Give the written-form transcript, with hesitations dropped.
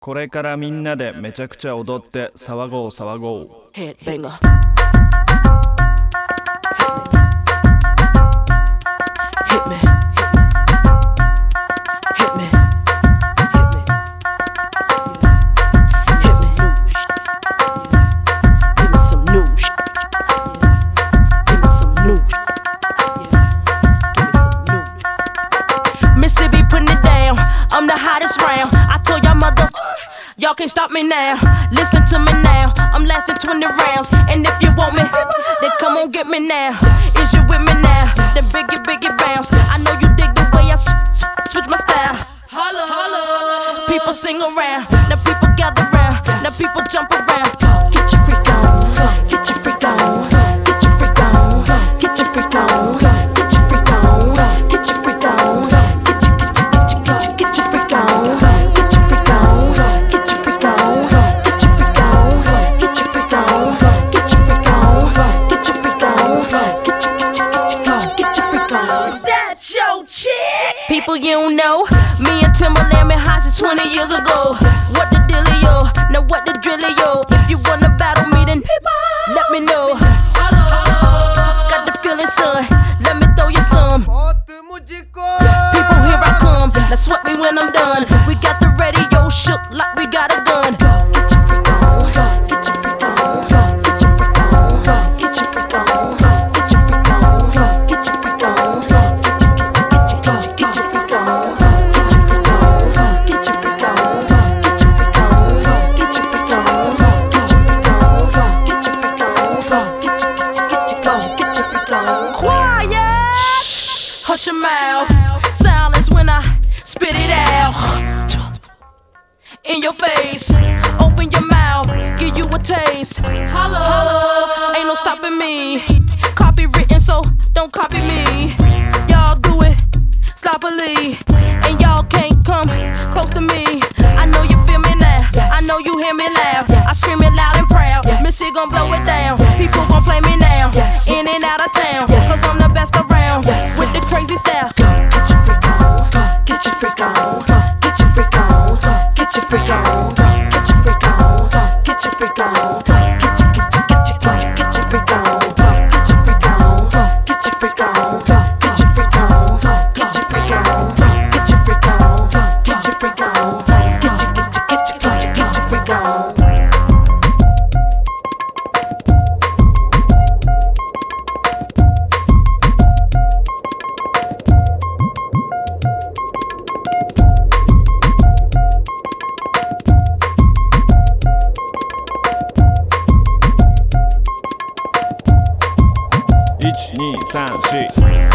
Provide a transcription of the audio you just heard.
これからみんなでめちゃくちゃ踊って騒ごう騒ごう。 Headbanger. Hit me. Hit me. Hit me. Hit me. Give me some new shit. Give me some new shit. Give me some new shit. Mississippi putting it down. I'm the hottest round. I told y'all mother, y'all can't stop me now. Listen to me now. I'm lasting 20 rounds. And if you want me, then come on get me now. Is you with me now? Then biggie bounce. I know you dig the way I switch my style. Holla, holla. People sing around. Now people gather round. Now people jump around. Get your freak on. Get your freak on. Get your freak on. Get your freak on. Get your freak on. Get your freak on. Get your freak on. Get your freak on. Get your freak on. Get your freak on. Get your freak on. Get your freak on. Get your freak on. Get your freak on. Is that your chick? People you don't know. Me and Timberland been high since 20 years ago. What the dealio? Now what the drillio? If you wanna battle me, then let me know. Got the feeling, son. Let me throw you some. People, here I come. Now sweat me when I'm done. We got the radio shook like we got a gun. Get your freak on. Get your freak on. Get your freak on. Get your freak on. Get your freak on. Get your freak on. Get your freak on. Get your freak on. Get your freak on. Get your freak on. Get your freak on. Get your freak on. Get your freak on. Get your freak on. Quiet. Hush your mouth. Silence when I spit it out. In your face. Open your mouth. Give you a taste. Holla. Ain't no stopping me. Copywritten, so don't copy me. Y'all do it sloppily. And y'all can't come close to me. I know you feel me now. I know you hear me loud. I scream it loud and proud. Missy gon' blow it down. People gon' play me now. In and out of town. Cause I'm the best around. With the crazy style. Get your freak on. Get your freak on. Get your freak on. Get your freak on. Get your freak on. Get your freak on. Get your freak on. Get your freak on. Get your freak on. Get your freak on. Get your freak on. Get your freak on. Get your freak on. Get your freak on. Get your freak on. 1、2、3、4